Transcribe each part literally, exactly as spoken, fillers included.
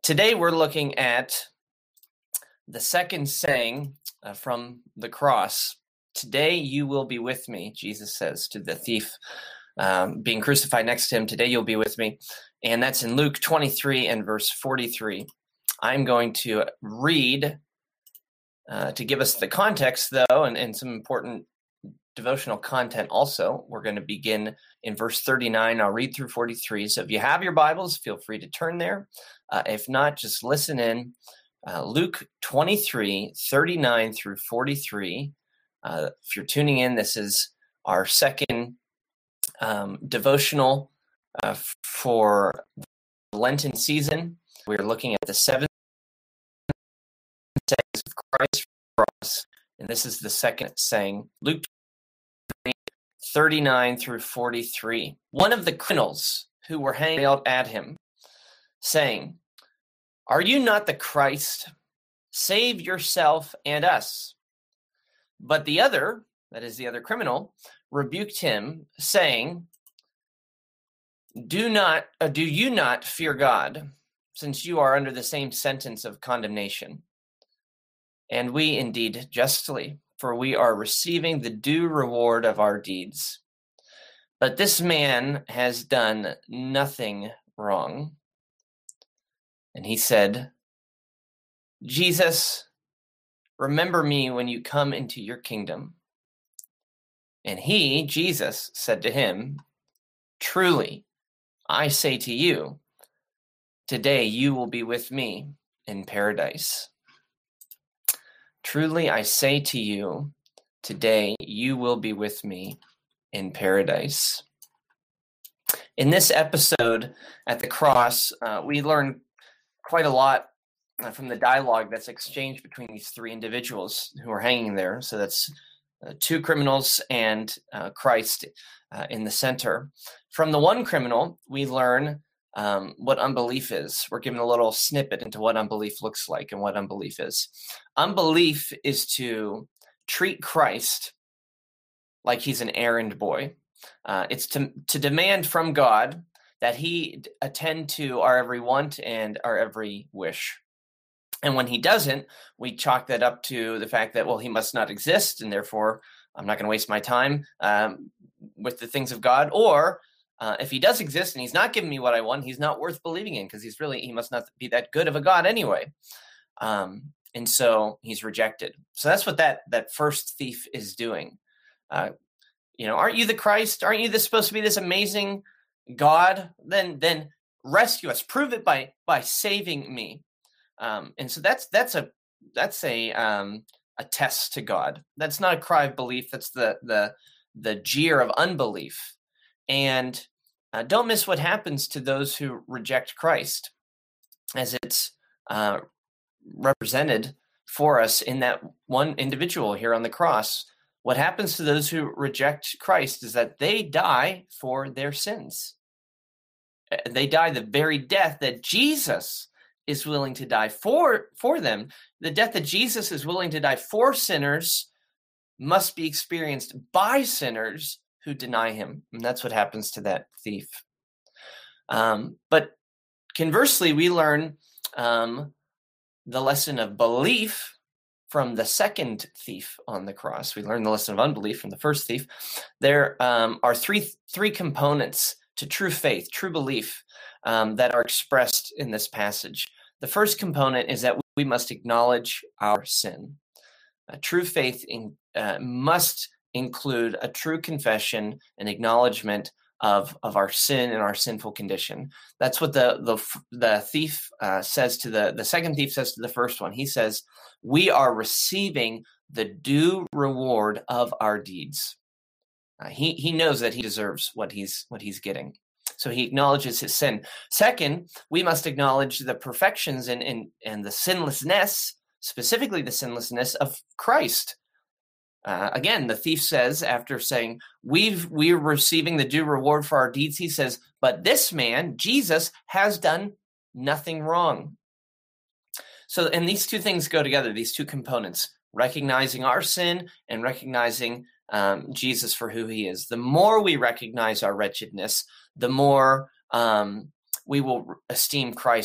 Today we're looking at the second saying uh, from the cross. Today you will be with me, Jesus says to the thief um, being crucified next to him. Today you'll be with me. And that's in Luke twenty-three and verse forty-three. I'm going to read uh, to give us the context, though, and, and some important devotional content also. We're going to begin in verse thirty-nine. I'll read through forty-three. So if you have your Bibles, feel free to turn there. Uh, if not, just listen in. Uh, Luke twenty-three, thirty-nine through forty-three. Uh, if you're tuning in, this is our second um, devotional uh, for the Lenten season. We're looking at the seven sayings of Christ for us, and this is the second saying. Luke thirty-nine through forty-three. One of the criminals who were hanging out at him, saying, "Are you not the Christ? Save yourself and us." But the other, that is the other criminal, rebuked him, saying, Do not, uh, do you not fear God, since you are under the same sentence of condemnation? And we indeed justly, for we are receiving the due reward of our deeds. But this man has done nothing wrong. And he said, Jesus, remember me when you come into your kingdom. And he, Jesus, said to him, Truly, I say to you, today you will be with me in paradise. Truly, I say to you, today you will be with me in paradise. In this episode at the cross, uh, we learn quite a lot uh, from the dialogue that's exchanged between these three individuals who are hanging there. So that's uh, two criminals and uh, Christ uh, in the center. From the one criminal, we learn um, what unbelief is. We're given a little snippet into what unbelief looks like and what unbelief is. Unbelief is to treat Christ like he's an errand boy. Uh, it's to, to demand from God that he attend to our every want and our every wish. And when he doesn't, we chalk that up to the fact that, well, he must not exist, and therefore I'm not going to waste my time um, with the things of God. Or uh, if he does exist and he's not giving me what I want, he's not worth believing in, because he's really, he must not be that good of a God anyway. Um, and so he's rejected. So that's what that, that first thief is doing. Uh, you know, aren't you the Christ? Aren't you this supposed to be this amazing God? Then, then rescue us. Prove it by by saving me. Um, and so that's that's a that's a um, a test to God. That's not a cry of belief. That's the the the jeer of unbelief. And uh, don't miss what happens to those who reject Christ, as it's uh, represented for us in that one individual here on the cross. What happens to those who reject Christ is that they die for their sins. They die the very death that Jesus is willing to die for, for them. The death that Jesus is willing to die for sinners must be experienced by sinners who deny him. And that's what happens to that thief. Um, but conversely, we learn um, the lesson of belief from the second thief on the cross. We learn the lesson of unbelief from the first thief. There um, are three three components to true faith, true belief, um, that are expressed in this passage. The first component is that we must acknowledge our sin. A true faith in, uh, must include a true confession and acknowledgement of, of our sin and our sinful condition. That's what the the, the thief uh, says to the, the second thief says to the first one. He says, we are receiving the due reward of our deeds. Uh, he he knows that he deserves what he's what he's getting, so he acknowledges his sin. Second, we must acknowledge the perfections and and and the sinlessness, specifically the sinlessness of Christ. Uh, again, the thief says, after saying we've we're receiving the due reward for our deeds, he says, but this man, Jesus, has done nothing wrong. So, and these two things go together, these two components, recognizing our sin and recognizing um, Jesus for who he is. The more we recognize our wretchedness, the more um, we will esteem Christ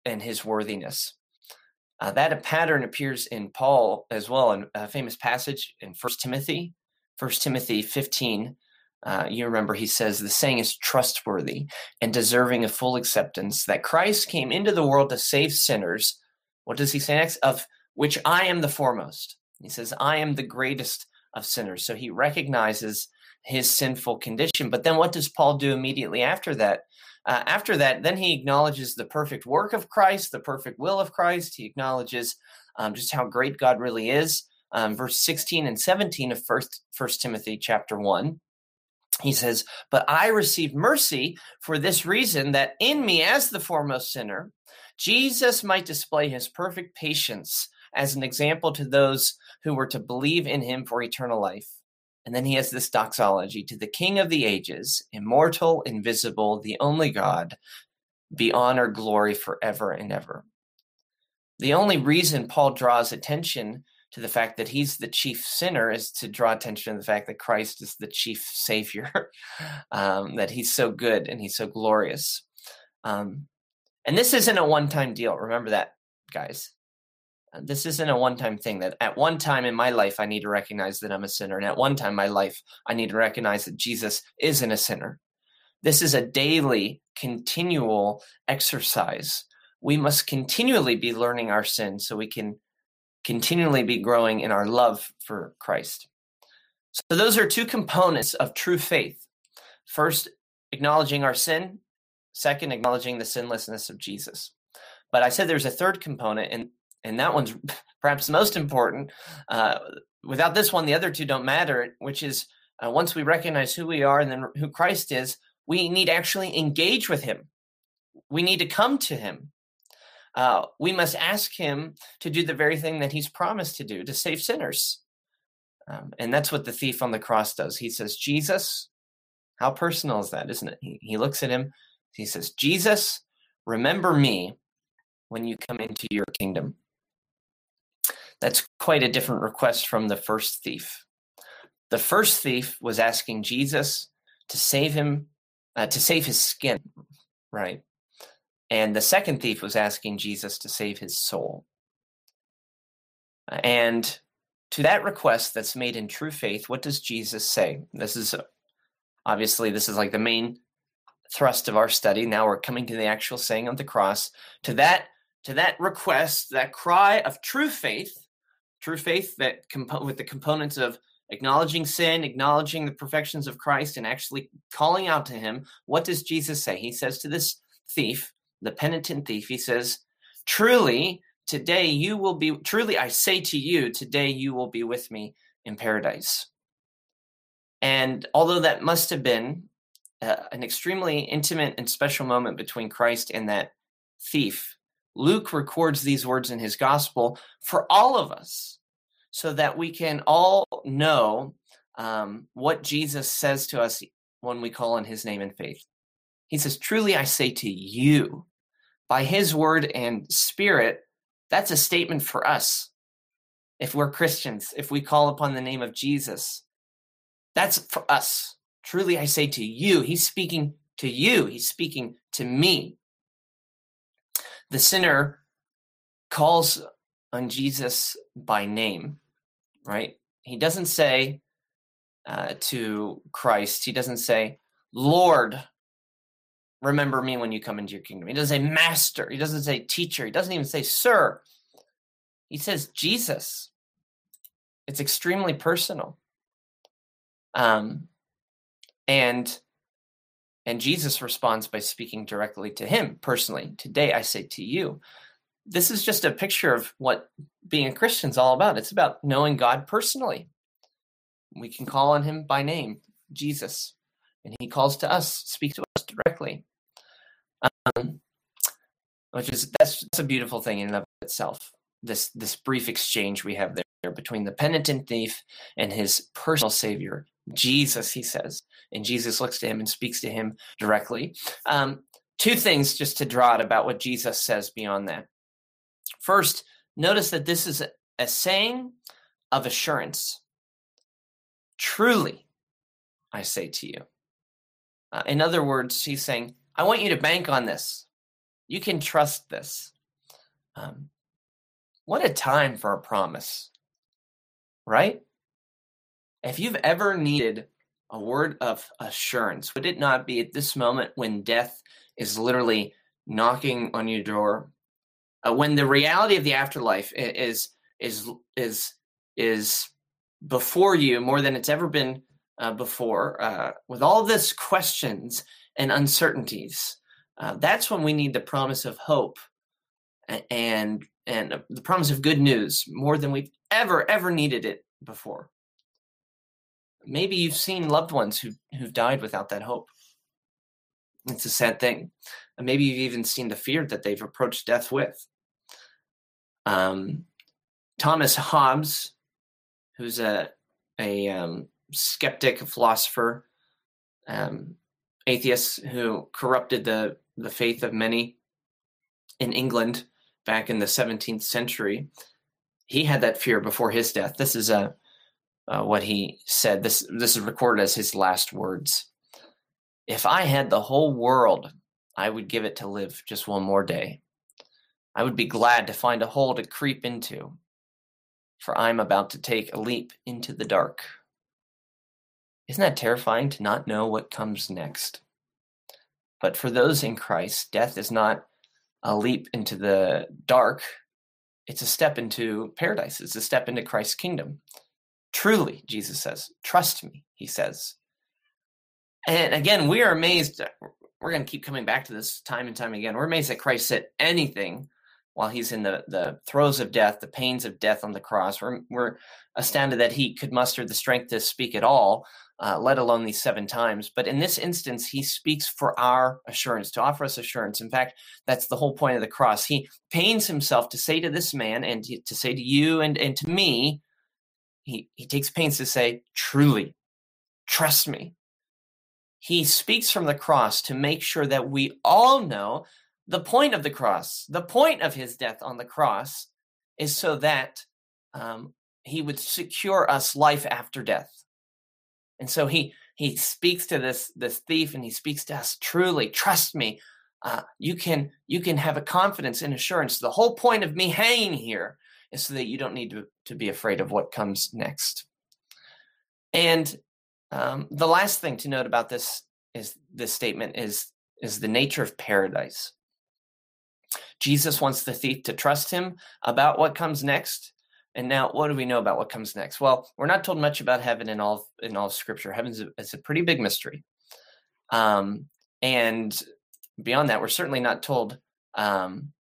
and his worthiness. Uh, that pattern appears in Paul as well, in a famous passage in First Timothy, First Timothy fifteen. Uh, you remember he says, the saying is trustworthy and deserving of full acceptance, that Christ came into the world to save sinners. What does he say next? Of which I am the foremost. He says, I am the greatest of sinners. So he recognizes his sinful condition. But then what does Paul do immediately after that? Uh, after that, then he acknowledges the perfect work of Christ, the perfect will of Christ. He acknowledges um, just how great God really is. Um, verse sixteen and seventeen of First, First Timothy chapter one. He says, but I received mercy for this reason, that in me as the foremost sinner, Jesus might display his perfect patience as an example to those who were to believe in him for eternal life. And then he has this doxology: to the King of the ages, immortal, invisible, the only God, be honor, glory forever and ever. The only reason Paul draws attention to the fact that he's the chief sinner is to draw attention to the fact that Christ is the chief savior, um, that he's so good and he's so glorious. Um, and this isn't a one-time deal. Remember that, guys. Uh, this isn't a one-time thing, that at one time in my life, I need to recognize that I'm a sinner. And at one time in my life, I need to recognize that Jesus isn't a sinner. This is a daily, continual exercise. We must continually be learning our sin so we can continually be growing in our love for Christ. So those are two components of true faith. First, acknowledging our sin. Second, acknowledging the sinlessness of Jesus. But I said there's a third component, and, and that one's perhaps most important. Uh, without this one, the other two don't matter, which is uh, once we recognize who we are and then who Christ is, we need to actually engage with him. We need to come to him. Uh, we must ask him to do the very thing that he's promised to do, to save sinners. Um, and that's what the thief on the cross does. He says, Jesus, how personal is that, isn't it? He, he looks at him. He says, Jesus, remember me when you come into your kingdom. That's quite a different request from the first thief. The first thief was asking Jesus to save him, uh, to save his skin, right? And the second thief was asking Jesus to save his soul. And to that request that's made in true faith, what does Jesus say? This is obviously, this is like the main thrust of our study. Now we're coming to the actual saying of the cross. To that, to that request, that cry of true faith, true faith that compo- with the components of acknowledging sin, acknowledging the perfections of Christ, and actually calling out to him, what does Jesus say? He says to this thief, the penitent thief, he says, truly, today you will be, truly I say to you, today you will be with me in paradise. And although that must have been uh, an extremely intimate and special moment between Christ and that thief, Luke records these words in his gospel for all of us, so that we can all know um, what Jesus says to us when we call on his name in faith. He says, truly I say to you, by his word and spirit, that's a statement for us. If we're Christians, if we call upon the name of Jesus, that's for us. Truly I say to you, he's speaking to you. He's speaking to me. The sinner calls on Jesus by name, right? He doesn't say uh, to Christ, he doesn't say, Lord, remember me when you come into your kingdom. He doesn't say master. He doesn't say teacher. He doesn't even say sir. He says Jesus. It's extremely personal. Um, and, and Jesus responds by speaking directly to him personally. Today I say to you. This is just a picture of what being a Christian is all about. It's about knowing God personally. We can call on him by name, Jesus, and he calls to us, speaks to us directly. Um, which is that's, that's a beautiful thing in and of itself. This this brief exchange we have there between the penitent thief and his personal savior, Jesus, he says, and Jesus looks to him and speaks to him directly. Um, two things just to draw out about what Jesus says beyond that. First, notice that this is a, a saying of assurance. Truly, I say to you. Uh, in other words, he's saying, I want you to bank on this. You can trust this. Um, what a time for a promise, right? If you've ever needed a word of assurance, would it not be at this moment when death is literally knocking on your door, uh, when the reality of the afterlife is is is is before you more than it's ever been uh, before, uh, with all this questions and uncertainties? Uh, that's when we need the promise of hope and and the promise of good news more than we've ever ever needed it before. Maybe you've seen loved ones who who've died without that hope. It's a sad thing. Maybe you've even seen the fear that they've approached death with. Um, Thomas Hobbes, who's a a um, skeptic, a philosopher, um, atheist who corrupted the the faith of many in England back in the seventeenth century, he had that fear before his death. This is a uh, what he said. This this is recorded as his last words. If I had the whole world, I would give it to live just one more day. I would be glad to find a hole to creep into, for I'm about to take a leap into the dark. Isn't that terrifying to not know what comes next? But for those in Christ, death is not a leap into the dark. It's a step into paradise. It's a step into Christ's kingdom. Truly, Jesus says, trust me, he says. And again, we are amazed. We're going to keep coming back to this time and time again. We're amazed that Christ said anything while he's in the, the throes of death, the pains of death on the cross. We're, we're astounded that he could muster the strength to speak at all, uh, let alone these seven times. But in this instance, he speaks for our assurance, to offer us assurance. In fact, that's the whole point of the cross. He pains himself to say to this man and to, to say to you and, and to me, he, he takes pains to say, truly, trust me. He speaks from the cross to make sure that we all know the point of the cross. The point of his death on the cross is so that um, he would secure us life after death. And so he he speaks to this this thief, and he speaks to us, truly, trust me. Uh, you can you can have a confidence and assurance. The whole point of me hanging here is so that you don't need to, to be afraid of what comes next. And Um, the last thing to note about this is this statement is, is the nature of paradise. Jesus wants the thief to trust him about what comes next. And now, what do we know about what comes next? Well, we're not told much about heaven in all in all of Scripture. Heaven is a pretty big mystery. Um, and beyond that, we're certainly not told um,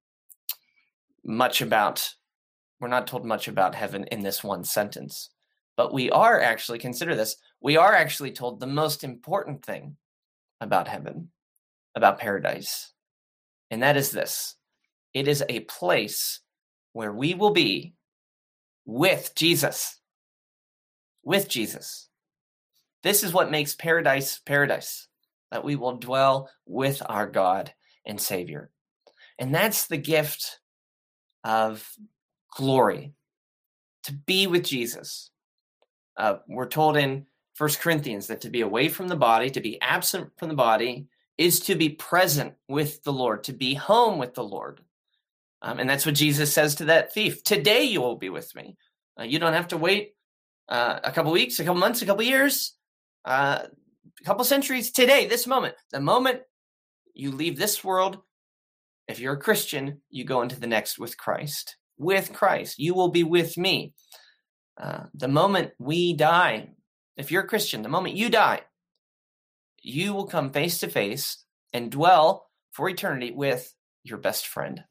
much about. We're not told much about heaven in this one sentence. But we are actually, consider this, we are actually told the most important thing about heaven, about paradise. And that is this. It is a place where we will be with Jesus. With Jesus. This is what makes paradise paradise, that we will dwell with our God and Savior. And that's the gift of glory, to be with Jesus. Uh, we're told in First Corinthians that to be away from the body, to be absent from the body, is to be present with the Lord, to be home with the Lord. Um, and that's what Jesus says to that thief. Today you will be with me. Uh, you don't have to wait uh, a couple weeks, a couple months, a couple years, uh, a couple centuries. Today, this moment, the moment you leave this world, if you're a Christian, you go into the next with Christ. With Christ, you will be with me. Uh, the moment we die, if you're a Christian, the moment you die, you will come face to face and dwell for eternity with your best friend.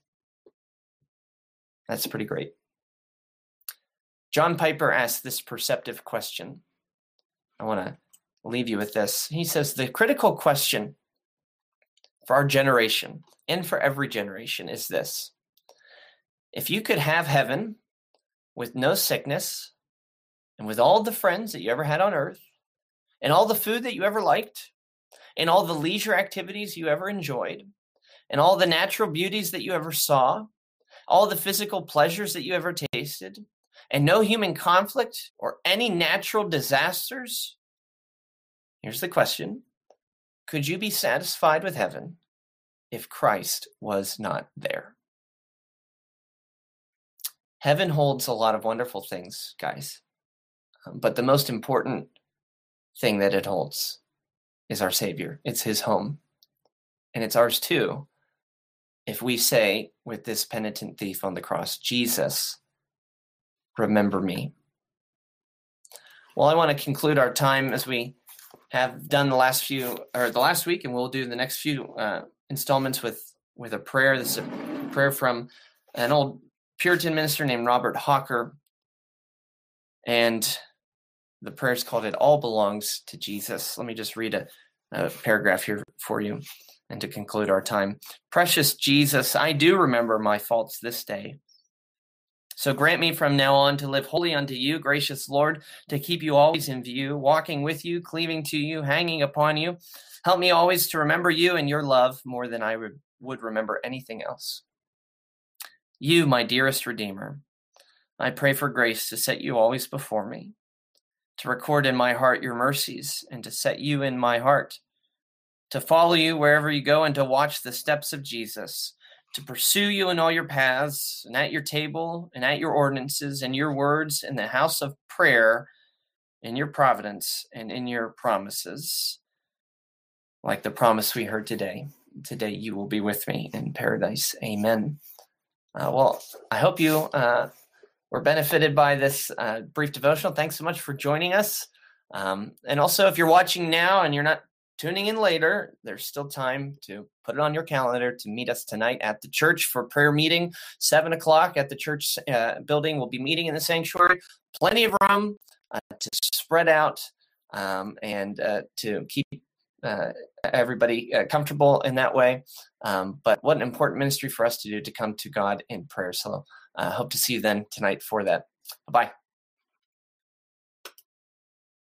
That's pretty great. John Piper asked this perceptive question. I want to leave you with this. He says, the critical question for our generation and for every generation is this. If you could have heaven with no sickness, and with all the friends that you ever had on earth, and all the food that you ever liked, and all the leisure activities you ever enjoyed, and all the natural beauties that you ever saw, all the physical pleasures that you ever tasted, and no human conflict or any natural disasters, here's the question. Could you be satisfied with heaven if Christ was not there? Heaven holds a lot of wonderful things, guys. Um, but the most important thing that it holds is our Savior. It's his home. And it's ours too. If we say with this penitent thief on the cross, Jesus, remember me. Well, I want to conclude our time as we have done the last few, or the last week, and we'll do the next few uh, installments with, with a prayer. This is a prayer from an old Puritan minister named Robert Hawker. And the prayer is called, "It All Belongs to Jesus." Let me just read a, a paragraph here for you and to conclude our time. "Precious Jesus, I do remember my faults this day. So grant me from now on to live wholly unto you, gracious Lord, to keep you always in view, walking with you, cleaving to you, hanging upon you. Help me always to remember you and your love more than I would, would remember anything else. You, my dearest Redeemer, I pray for grace to set you always before me, to record in my heart your mercies, and to set you in my heart, to follow you wherever you go, and to watch the steps of Jesus, to pursue you in all your paths, and at your table, and at your ordinances, and your words, in the house of prayer, in your providence, and in your promises, like the promise we heard today. Today you will be with me in paradise. Amen." Uh, well, I hope you uh, were benefited by this uh, brief devotional. Thanks so much for joining us. Um, and also, if you're watching now and you're not tuning in later, there's still time to put it on your calendar to meet us tonight at the church for prayer meeting, seven o'clock at the church uh, building. We'll be meeting in the sanctuary. Plenty of room uh, to spread out um, and uh, to keep uh, everybody uh, comfortable in that way. Um, but what an important ministry for us to do, to come to God in prayer. So I uh, hope to see you then tonight for that. Bye-bye.